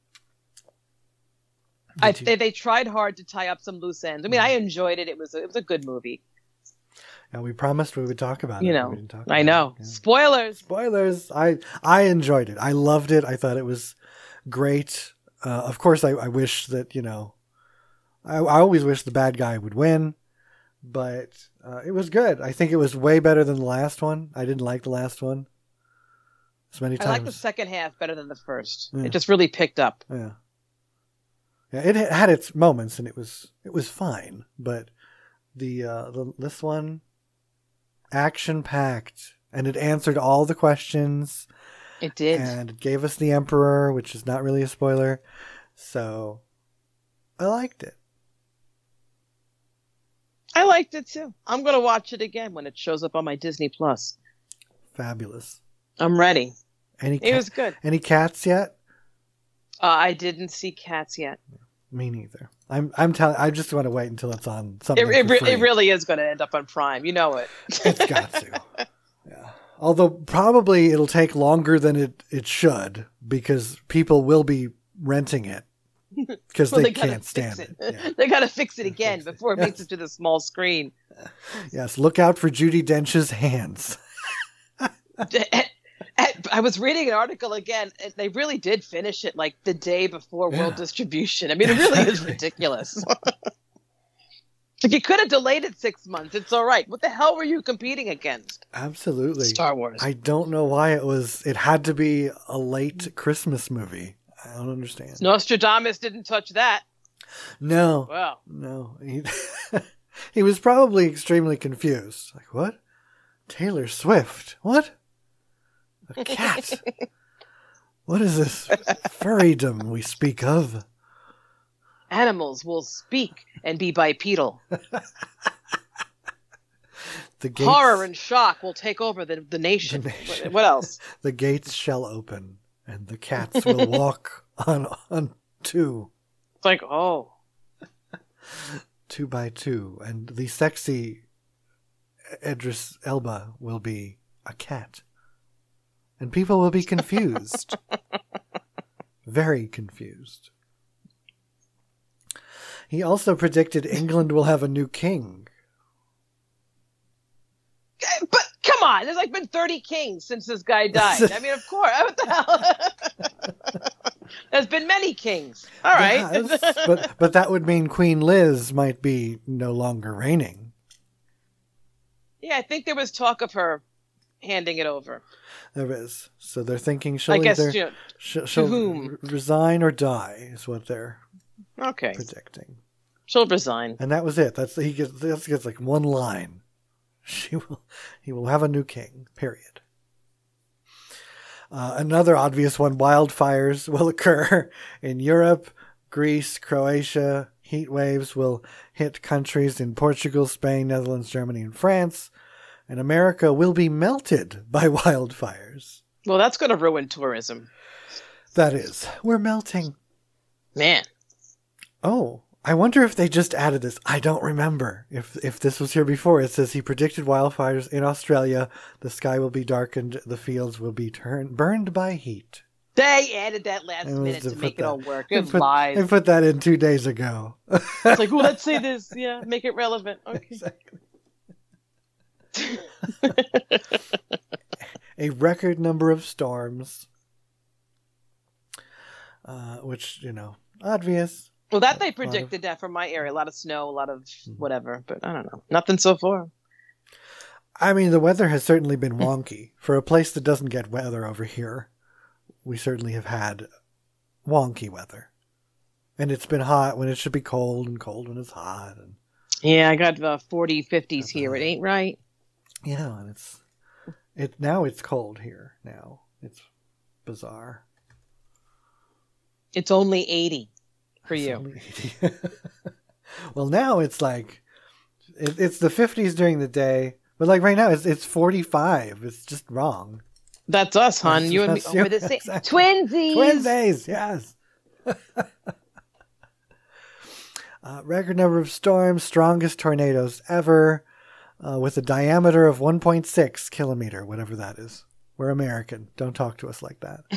They tried hard to tie up some loose ends. I mean, I enjoyed it. It was a good movie. Yeah, we promised we would talk about it. You know, I know. Yeah. Spoilers. Spoilers. I enjoyed it. I loved it. I thought it was great. Of course, I wish that, you know, I always wish the bad guy would win, but it was good. I think it was way better than the last one. I didn't like the last one as many times. I like the second half better than the first. Yeah. It just really picked up. Yeah. Yeah, it had its moments and it was fine, but this one, action packed, and it answered all the questions. It did, and it gave us the Emperor, which is not really a spoiler. So, I liked it. I liked it too. I'm gonna watch it again when it shows up on my Disney Plus. Fabulous. I'm ready. It was good. Any cats yet? I didn't see Cats yet. Me neither. I'm telling. I just want to wait until it's on something. It really is going to end up on Prime. You know it. It's got to. Yeah. Although probably it'll take longer than it should, because people will be renting it because they can't stand it. Yeah. They got to fix it again before it makes it to the small screen. Yes. Look out for Judi Dench's hands. I was reading an article again, and they really did finish it like the day before world distribution. I mean, it really is ridiculous. If you could have delayed it 6 months, it's all right. What the hell were you competing against? Absolutely. Star Wars. I don't know why it had to be a late Christmas movie. I don't understand. Nostradamus didn't touch that. No. Well. No. He was probably extremely confused. Like, what? Taylor Swift? What? A cat? What is this furrydom we speak of? Animals will speak and be bipedal. Horror and shock will take over the nation. What else? The gates shall open and the cats will walk on two. It's like, oh. 2 by 2. And the sexy Idris Elba will be a cat. And people will be confused. Very confused. He also predicted England will have a new king. But come on, there's like been 30 kings since this guy died. I mean, of course. What the hell? There's been many kings. All right. Yes, but that would mean Queen Liz might be no longer reigning. Yeah, I think there was talk of her handing it over. There is. So they're thinking she'll either she'll resign or die is what they're predicting. She'll resign. And that was it. He gets like one line. He will have a new king, period. Another obvious one, wildfires will occur in Europe, Greece, Croatia. Heat waves will hit countries in Portugal, Spain, Netherlands, Germany, and France. And America will be melted by wildfires. Well, that's going to ruin tourism. That is. We're melting. Man. Oh, I wonder if they just added this. I don't remember if this was here before. It says he predicted wildfires in Australia. The sky will be darkened. The fields will be burned by heat. They added that last minute to make it all work. Good lies. They put that in 2 days ago. It's like, well, let's say this. Yeah, make it relevant. Okay. Exactly. A record number of storms, which, obvious. Well, that they predicted that from my area. A lot of snow, a lot of whatever, but I don't know. Nothing so far. I mean, the weather has certainly been wonky. For a place that doesn't get weather over here, we certainly have had wonky weather. And it's been hot when it should be cold and cold when it's hot. And yeah, I got 40, 50s here. It ain't right. Yeah, and now it's cold here now. It's bizarre. It's only 80 for you. 80. Well, now it's like it's the 50s during the day, but like right now it's 45. It's just wrong. That's us, hon. You and me. We're the same. Exactly. Twinsies. Twinsies, yes. record number of storms, strongest tornadoes ever, with a diameter of 1.6 kilometer, whatever that is. We're American. Don't talk to us like that.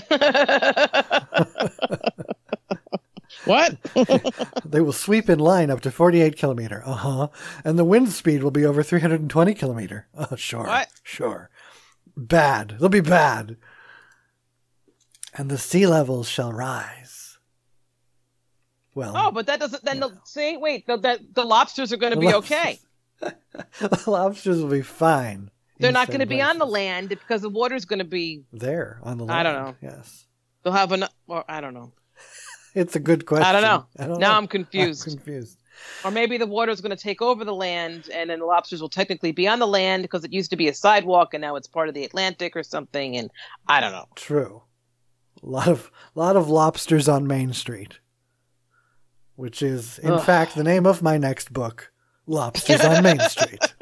What? They will sweep in line up to 48 kilometer. And the wind speed will be over 320 kilometer. Oh, sure. What? Sure. Bad. They'll be bad. And the sea levels shall rise. Well. Oh, but that doesn't. Then the lobsters are going to be okay. The lobsters will be fine. They're not going to be on the land because the water's going to be there on the land. I don't know. Yes. They'll have enough. Well, I don't know. It's a good question. I don't know. Now I'm confused. Or maybe the water's going to take over the land, and then the lobsters will technically be on the land because it used to be a sidewalk, and now it's part of the Atlantic or something. And I don't know. True. A lot of lobsters on Main Street, which is in fact the name of my next book, Lobsters on Main Street.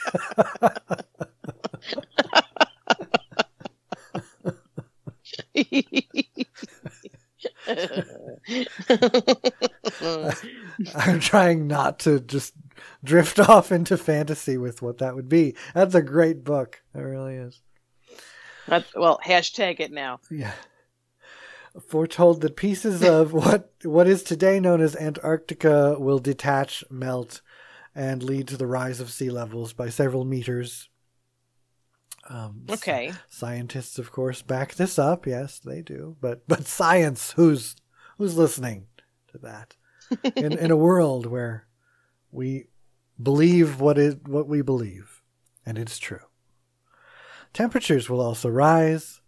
I'm trying not to just drift off into fantasy with what that would be. That's a great book. It really is. Well, hashtag it now. Yeah. Foretold that pieces of what is today known as Antarctica will detach, melt, and lead to the rise of sea levels by several meters. Okay. Scientists, of course, back this up. Yes, they do. But science, who's listening to that? In a world where we believe what we believe, and it's true. Temperatures will also rise.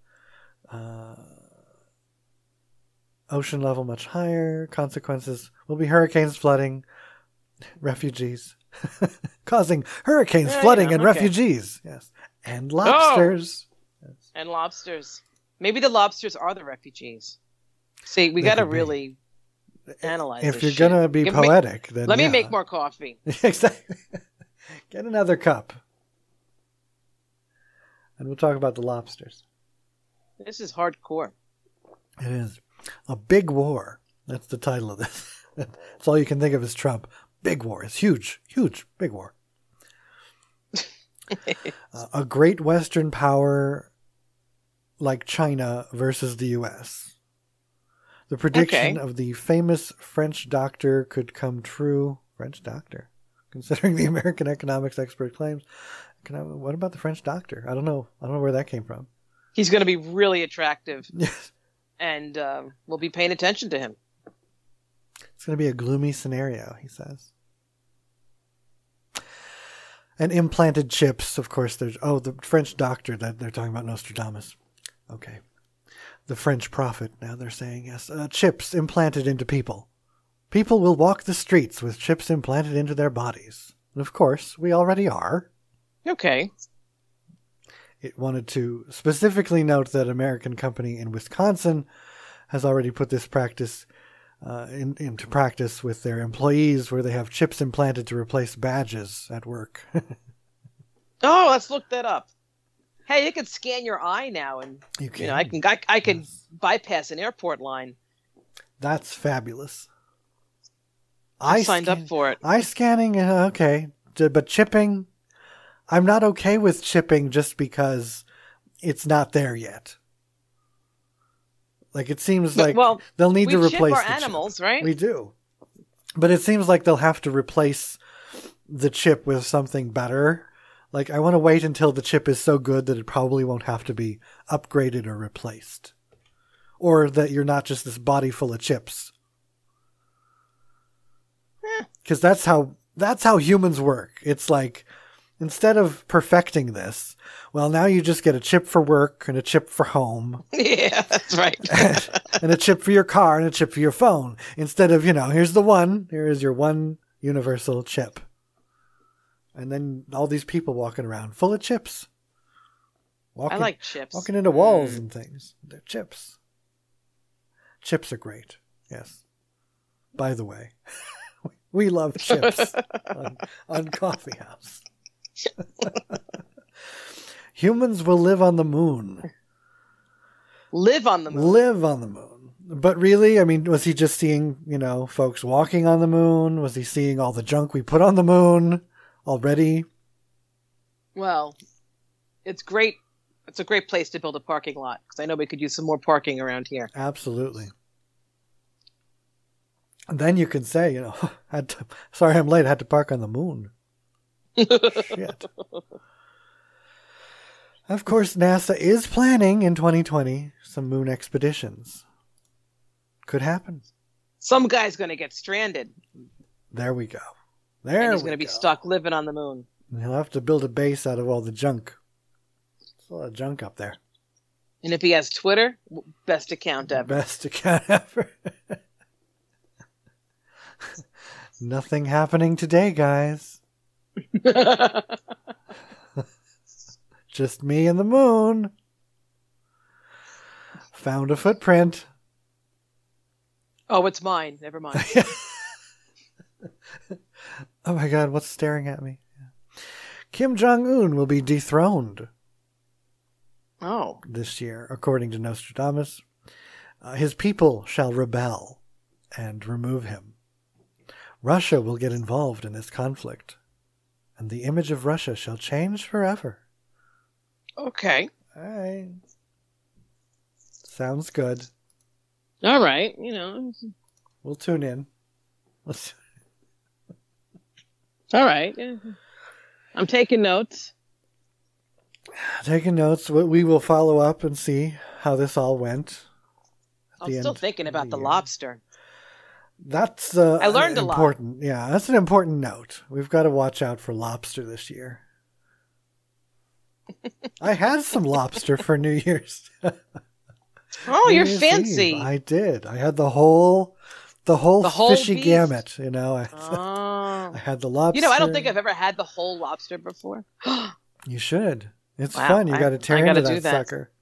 Ocean level much higher. Consequences will be hurricanes, flooding, refugees, causing hurricanes, flooding, and refugees. Yes. And lobsters. Oh. Yes. And lobsters. Maybe the lobsters are the refugees. See, we got to really analyze if this you're going to be poetic, then let me make more coffee. Exactly. Get another cup. And we'll talk about the lobsters. This is hardcore. It is. A big war. That's the title of this. That's all you can think of as Trump. Big war. It's huge. Huge. Big war. A great Western power like China versus the U.S. The prediction of the famous French doctor could come true. French doctor. Considering the American economics expert claims. What about the French doctor? I don't know where that came from. He's going to be really attractive. Yes. And we'll be paying attention to him. It's going to be a gloomy scenario, he says. And implanted chips, of course. There's the French doctor that they're talking about, Nostradamus. Okay. The French prophet, now they're saying, yes. Chips implanted into people. People will walk the streets with chips implanted into their bodies. And of course, we already are. Okay. It wanted to specifically note that an American company in Wisconsin has already put this practice into practice with their employees, where they have chips implanted to replace badges at work. Oh, let's look that up. Hey, you can scan your eye now, and you can. I can bypass an airport line. That's fabulous. I signed up for it. Eye scanning, okay, but chipping. I'm not okay with chipping just because it's not there yet. Like, it seems like they'll need to replace our animals, chip. Right? We do. But it seems like they'll have to replace the chip with something better. Like, I want to wait until the chip is so good that it probably won't have to be upgraded or replaced. Or that you're not just this body full of chips. Because that's how humans work. It's like, instead of perfecting this, well, now you just get a chip for work and a chip for home. Yeah, that's right. and a chip for your car and a chip for your phone. Instead of, here's the one. Here is your one universal chip. And then all these people walking around full of chips. I like chips. Walking into walls and things. They're chips. Chips are great. Yes. By the way, we love chips on Coffee House. Humans will live on the moon. Live on the moon. Live on the moon. But really, I mean, was he just seeing, folks walking on the moon? Was he seeing all the junk we put on the moon already? Well, it's great. It's a great place to build a parking lot because I know we could use some more parking around here. Absolutely. And then you can say, sorry I'm late, I had to park on the moon. Shit. Of course, NASA is planning in 2020 some moon expeditions. Could happen. Some guy's going to get stranded. There we go. And he's going to be stuck living on the moon. And he'll have to build a base out of all the junk. There's a lot of junk up there. And if he has Twitter, best account ever. Best account ever. Nothing happening today, guys. Just me and the moon. Found a footprint. Oh, it's mine. Never mind. Oh my God, what's staring at me? Kim Jong-un will be dethroned. Oh. This year, according to Nostradamus. His people shall rebel and remove him. Russia will get involved in this conflict, and the image of Russia shall change forever. Okay. All right. Sounds good. All right. We'll tune in. All right. I'm taking notes. Taking notes. We will follow up and see how this all went. I'm still thinking about the lobster. That's I learned a lot. Yeah, that's an important note. We've got to watch out for lobster this year. I had some lobster for New Year's. Oh, you're fancy. Eve. I did. I had the whole fishy beast? Gamut. I had the lobster. I don't think I've ever had the whole lobster before. You should. It's wow, fun. You got to tear into that sucker.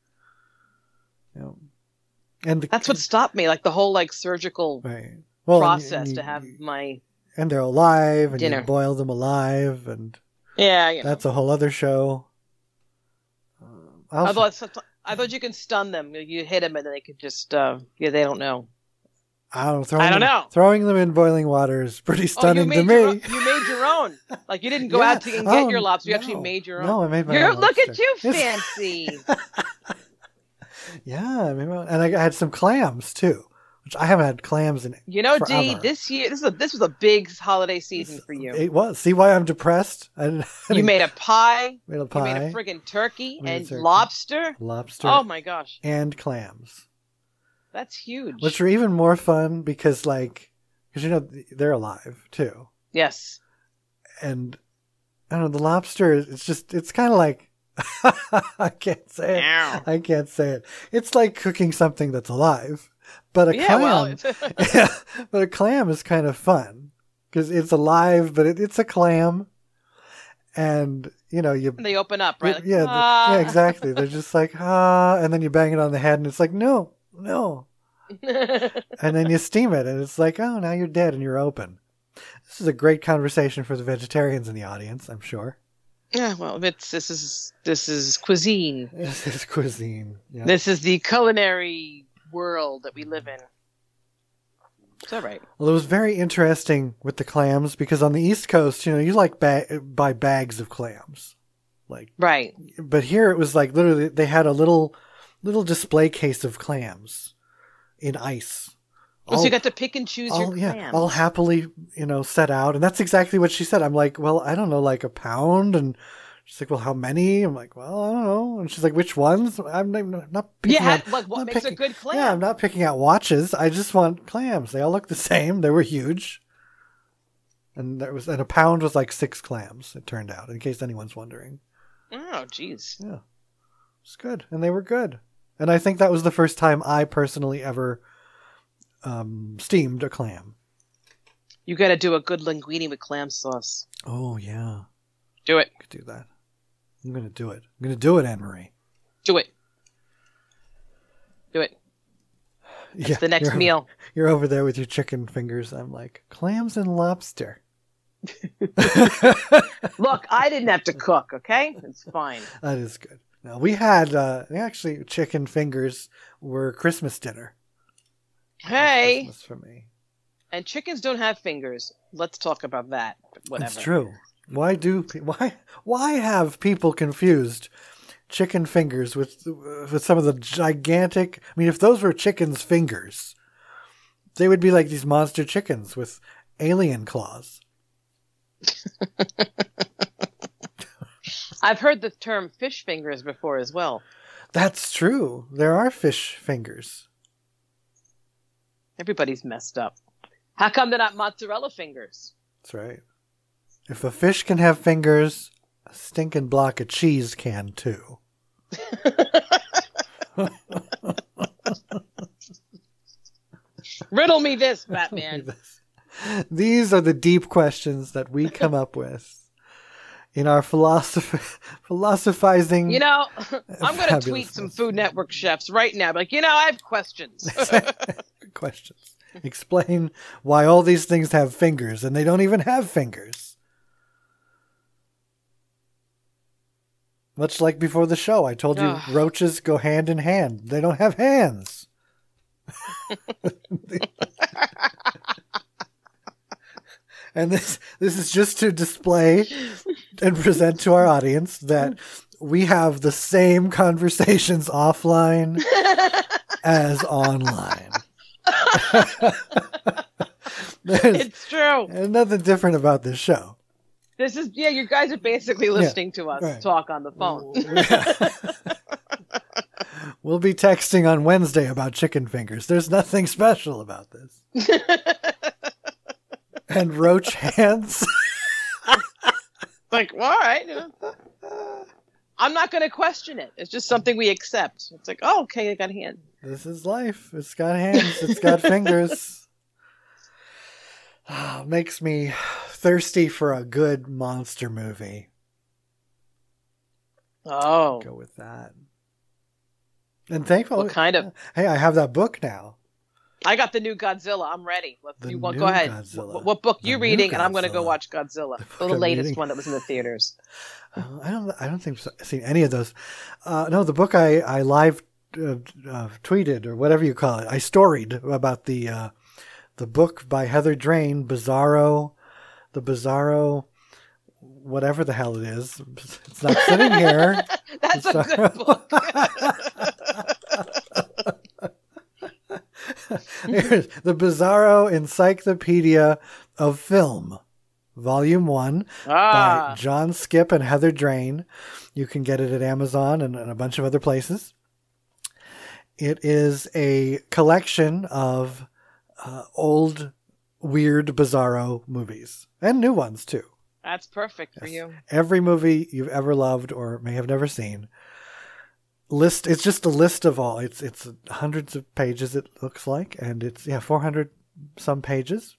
And that's what stopped me, like the whole surgical process to have my. And they're alive, and dinner. You boil them alive, and that's a whole other show. I thought you can stun them. You hit them, and then they could just they don't know. I don't know. Throwing them in boiling water is pretty stunning to me. You made your own. Like you didn't go out and get your lobster. You actually made your own. No, I made my own. Look at you, fancy. Yeah, I made my own. And I had some clams too, which I haven't had clams in. Dee, this year this was a big holiday season for you. It was. See why I'm depressed? You made a pie. Made a pie. You made a friggin' turkey and lobster. Lobster. Oh my gosh. And clams. That's huge. Which are even more fun because they're alive too. Yes. And I don't know, the lobster, it's kind of like, I can't say it. Ow. I can't say it. It's like cooking something that's alive. But but a clam is kind of fun because it's alive, but it's a clam. And, they open up, right? Yeah, exactly. They're just like, and then you bang it on the head and it's like, no. And then you steam it and it's like, oh, now you're dead and you're open. This is a great conversation for the vegetarians in the audience, I'm sure. Yeah, well, this is cuisine. This is cuisine. Yeah. This is the culinary world that we live in. It's all right. Well, it was very interesting with the clams because on the East Coast, you buy bags of clams. Right. But here it was like literally they had a little display case of clams in ice. So you got to pick and choose your clams. All happily, set out. And that's exactly what she said. I'm like, well, I don't know, like a pound. And she's like, well, how many? I'm like, well, I don't know. And she's like, which ones? I'm not picking out. What makes a good clam? Yeah, I'm not picking out watches. I just want clams. They all look the same. They were huge. And a pound was like 6 clams, it turned out, in case anyone's wondering. Oh, jeez. Yeah. It's good. And they were good. And I think that was the first time I personally ever steamed a clam. You got to do a good linguine with clam sauce. Oh, yeah. Do it. I could do that. I'm going to do it. I'm going to do it, Anne-Marie. Do it. Do it. That's the next meal. You're over there with your chicken fingers. I'm like, clams and lobster. Look, I didn't have to cook, okay? It's fine. That is good. Now, we had, actually, chicken fingers were Christmas dinner. Hey, Christmas for me. and chickens don't have fingers. Let's talk about that. Whatever. It's true. Why have people confused chicken fingers with some of the gigantic? I mean, if those were chickens' fingers, they would be like these monster chickens with alien claws. I've heard the term fish fingers before as well. That's true. There are fish fingers. Everybody's messed up. How come they're not mozzarella fingers? That's right. If a fish can have fingers, a stinking block of cheese can too. Riddle me this, Batman. These are the deep questions that we come up with in our philosophizing. You know, I'm going to tweet some Food Network chefs right now. Like, I have questions. Questions. Explain why all these things have fingers and they don't even have fingers. Much like before the show, I told you roaches go hand in hand. They don't have hands. And this is just to display and present to our audience that we have the same conversations offline as online. It's true. There's nothing different about this show. This is, you guys are basically listening to us talk on the phone. We'll be texting on Wednesday about chicken fingers. There's nothing special about this. And roach hands. Like, well, all right. I'm not going to question it. It's just something we accept. It's like, oh, okay, I got hands. This is life. It's got hands. It's got fingers. Makes me thirsty for a good monster movie. Oh. Go with that. And thankfully, what kind of? Hey, I have that book now. I got the new Godzilla. I'm ready. Go ahead. What book you reading? And I'm going to go watch Godzilla, the latest one that was in the theaters. I don't think I've seen any of those. No, the book I live tweeted or whatever you call it. I storied about the book by Heather Drain, Bizarro, whatever the hell it is. It's not sitting here. That's a good book. Here's the Bizarro Encyclopedia of Film, Volume 1 by John Skip and Heather Drain. You can get it at Amazon and a bunch of other places. It is a collection of old, weird Bizarro movies and new ones too. That's perfect for you. Every movie you've ever loved or may have never seen. It's just a list of all. It's hundreds of pages, it looks like, and it's 400 some pages.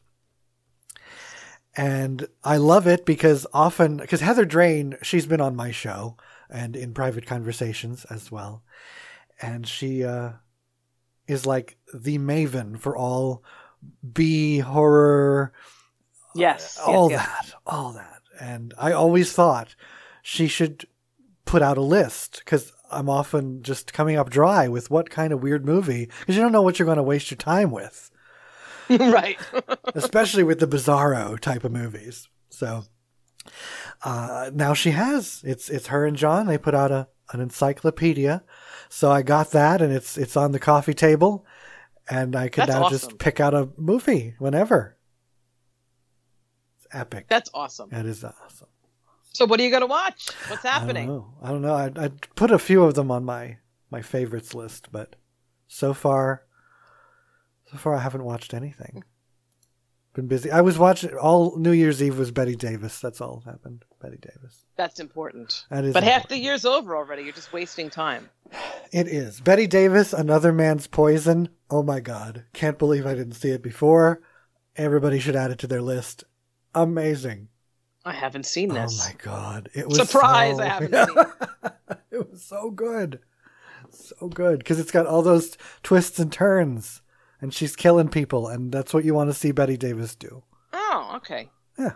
And I love it because Heather Drain, she's been on my show and in private conversations as well. And she is like the maven for all B horror. Yes. All that. And I always thought she should put out a list because I'm often just coming up dry with what kind of weird movie, because you don't know what you're going to waste your time with. Right. Especially with the Bizarro type of movies. So now she has. It's her and John. They put out an encyclopedia. So I got that, and it's on the coffee table, and I can just pick out a movie whenever. It's epic. That's awesome. It is awesome. So what are you going to watch? What's happening? I don't know. I put a few of them on my favorites list, but so far I haven't watched anything. Been busy. I was watching all New Year's Eve was Bette Davis. That's all happened. Bette Davis. That's important. That is. But important. half the year's over already. You're just wasting time. It is. Bette Davis, Another Man's Poison. Oh my God. Can't believe I didn't see it before. Everybody should add it to their list. Amazing. I haven't seen this. Oh my God. It was surprise. I haven't seen it. It was so good. So good. Because it's got all those twists and turns. And she's killing people. And that's what you want to see Bette Davis do. Oh, okay. Yeah.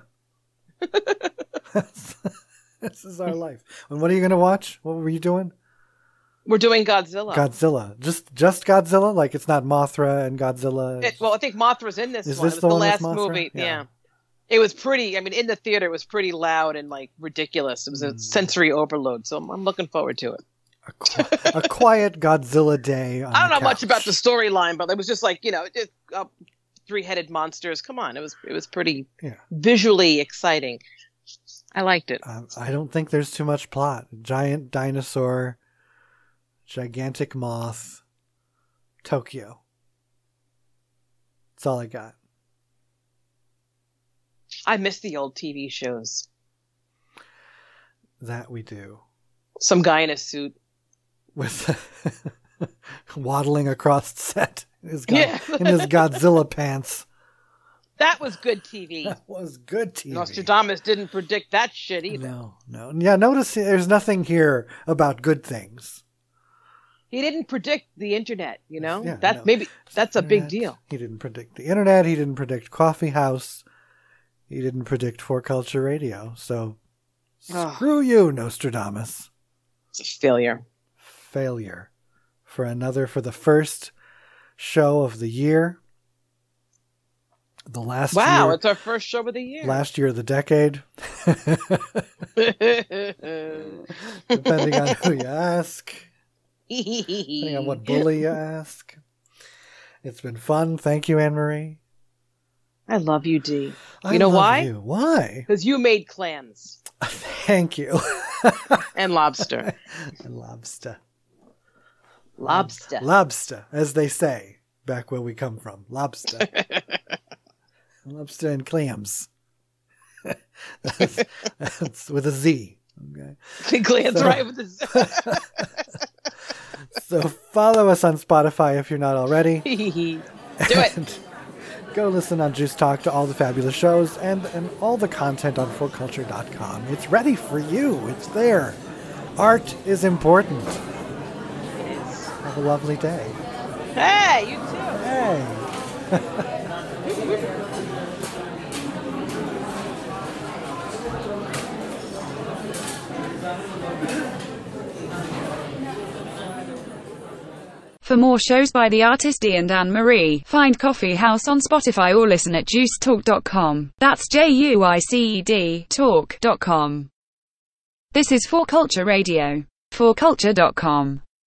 This is our life. And what are you going to watch? What were you doing? We're doing Godzilla. Godzilla. Just Godzilla? Like it's not Mothra and Godzilla? Well, I think Mothra's in this Is one. this It was the the one with last Mothra? movie. Yeah. Yeah. It was pretty, I mean, in the theater, it was pretty loud and like ridiculous. It was a sensory overload. So I'm looking forward to it. A quiet Godzilla day on I don't the know much couch. about the storyline, but it was just like, three-headed monsters. Come on. It was pretty visually exciting. I liked it. I don't think there's too much plot. Giant dinosaur, gigantic moth, Tokyo. That's all I got. I miss the old TV shows. That we do. Some guy in a suit. With waddling across set in his Yeah. Godzilla pants. That was good TV. That was good TV. Nostradamus didn't predict that shit either. No. Yeah, notice there's nothing here about good things. He didn't predict the internet, you know? Yeah, Maybe that's a big Internet. deal. He didn't predict the internet. He didn't predict Coffee House. He didn't predict For Culture Radio. So screw you, Nostradamus. It's a failure. Failure for the first show of the year. The last Wow, year, it's our first show of the year. last year of the decade. Depending on who you ask. Depending on what bully you ask. It's been fun. Thank you, Anne-Marie. I love you, D. I You know love why? you. Why? Because you made clams Thank you. and lobster. And lobster. Lobster. Lobster, as they say, back where we come from. Lobster. Lobster and clams. that's with a Z. Okay. Clams So- right with the So follow us on Spotify if you're not already. Do it. And go listen on Juice Talk to all the fabulous shows and all the content on forculture.com. It's ready for you. It's there. Art is important. Have a lovely day. Hey, you too. Hey. For more shows by the artist D and Anne-Marie, find Coffee House on Spotify or listen at juicetalk.com. That's JUICED talk.com. This is For Culture Radio. forculture.com.